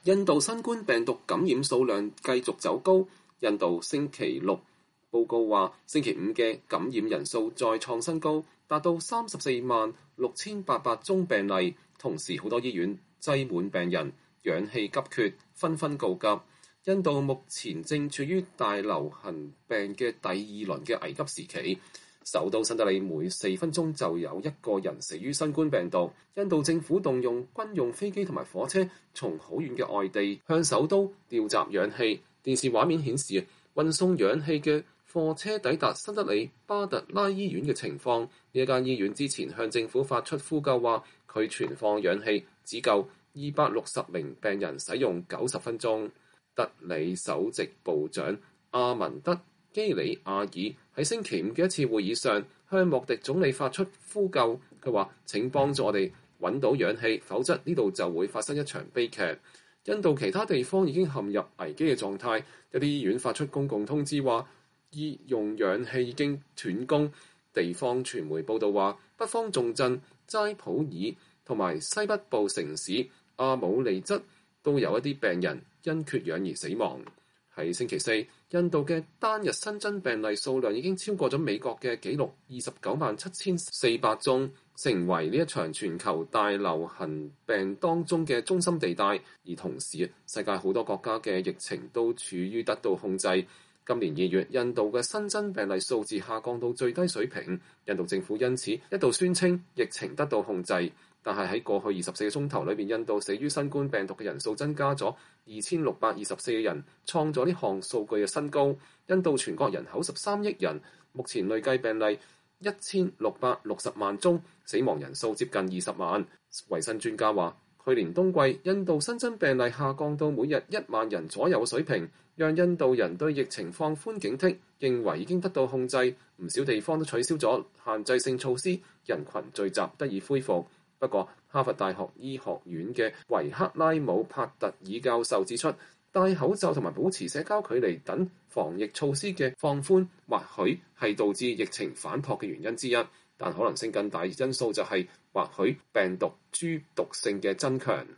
印度新冠病毒感染數量繼續走高。印度星期六報告話，星期五嘅感染人數再創新高，達到346800宗病例。同時，好多醫院擠滿病人，氧氣急缺，紛紛告急。印度目前正處於大流行病嘅第二輪嘅危急時期。首都新德里每4分鐘就有1個人死於新冠病毒。印度政府動用軍用飛機同埋火車，從好遠嘅外地向首都調集氧氣。電視畫面顯示，運送氧氣嘅貨車抵達新德里巴特拉醫院嘅情況。呢一間醫院之前向政府發出呼救，話佢存放氧氣只夠260名病人使用90分鐘。德里首席部長阿文德基里亞爾喺星期五嘅一次會議上向莫迪總理發出呼救，佢話：請幫助我哋揾到氧氣，否則呢度就會發生一場悲劇。印度其他地方已經陷入危機嘅狀態，一啲醫院發出公共通知話醫用氧氣已經斷供。地方傳媒報道話，北方重鎮齋普爾同埋西北部城市阿姆利則都有一啲病人因缺氧而死亡。喺星期四，印度嘅單日新增病例數量已經超過咗美國嘅紀錄297400宗，成為呢一場全球大流行病當中嘅中心地帶。而同時，世界好多國家嘅疫情都處於得到控制。今年2月，印度嘅新增病例數字下降到最低水平，印度政府因此一度宣稱疫情得到控制。但係喺過去24個鐘頭裏邊，印度死於新冠病毒嘅人數增加咗2624人，創咗呢項數據嘅新高。印度全國人口13億人，目前累計病例1660萬宗，死亡人數接近20萬。衛生專家話，去年冬季印度新增病例下降到每日1萬人左右嘅水平，讓印度人對疫情放寬警惕，認為已經得到控制。唔少地方都取消咗限制性措施，人群聚集得以恢復。不過，哈佛大學醫學院嘅維克拉姆帕特爾教授指出，戴口罩同埋保持社交距離等防疫措施嘅放寬，或許係導致疫情反撲嘅原因之一，但可能性更大因素就係或許病毒株毒性嘅增強。